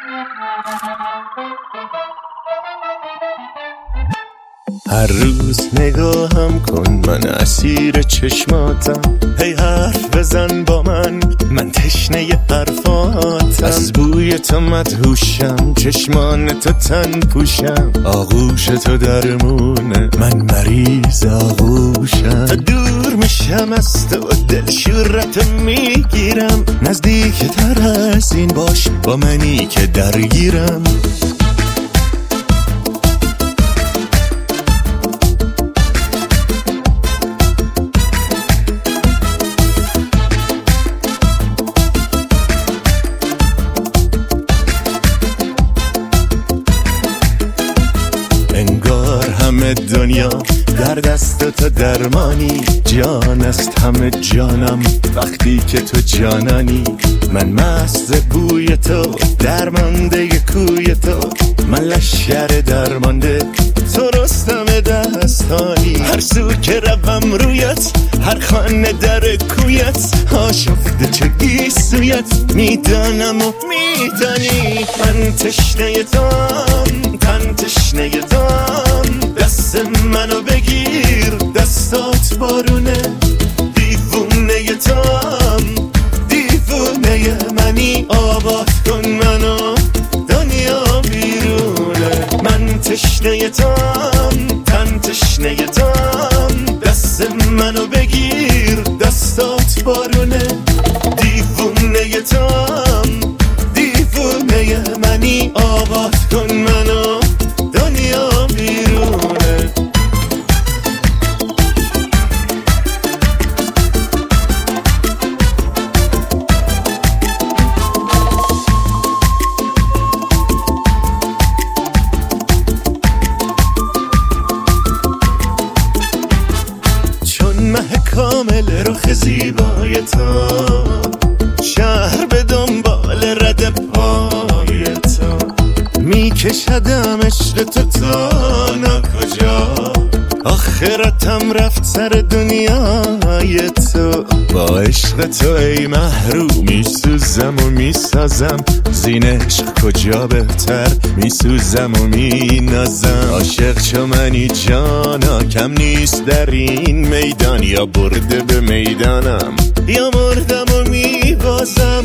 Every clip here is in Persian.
هر روز نگاهم کن، من اسیر چشماتم. هی حرف بزن با من تشنه حرفاتم. از بوی تو مدهوشم، چشمان تو تن پوشم. آغوش تو درمونه، من مریض آغوشم. تا دور میشم از تو، دل شورت میگیرم. نزدیک تر از این باش، با منی که درگیرم. انگار همه دنیا در دست تو درمانی. جان است همه جانم وقتی که تو جانانی. من مست بوی تو، درمانده کوی تو. من لشکر درمانده، تو رستم دستانی. هر سو که روم رویت، هر خانه در کویت. آشفته چه گیسویت، میدانم و میدانی. من تشنه توام، تن تشنه توام. دست منو بگیر، دستات بارونه. دیوونه توام، دیوونه منی. آباد کن منو، دنیا بیرونه. من تشنه توام، تن تشنه توام. دست منو بگیر، دستات بارونه. دیوونه توام، دیوونه منی. آباد کن منو، دنیا بیرونه. چون مه کامل رخ زیبای تو، شهر به دنبال رد پای تو. میکشدم عشق تو تا ناکجا. آخرتم رفت سر دنیای تو. با عشق تو ای محروم میسوزم و میسازم. زین عشق کجا بهتر، میسوزم و مینازم. عاشق چو منی جانا، کم نیست در این میدان. یا برده به میدانم، یا مردم و میبازم.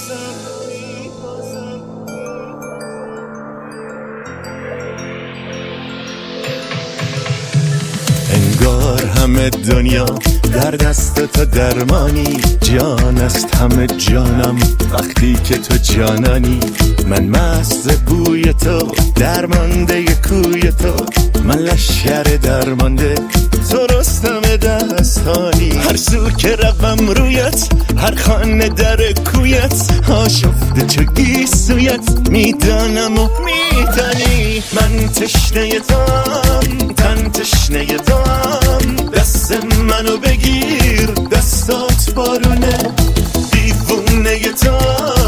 انگار همه دنیا در دست تو درمانی. جان است همه جانم وقتی که تو جانانی. من مست بوی تو، درمانده کوی تو. من لشکر درمانده، تو رستم دستانی. هر سو که روم رویت، هر خانه در کویت. آشفته چه گیسویت، میدانم و میدانی. من تشنه توام، تن تشنه توام. دست منو بگیر، دستات بارونه. دیوونه توام،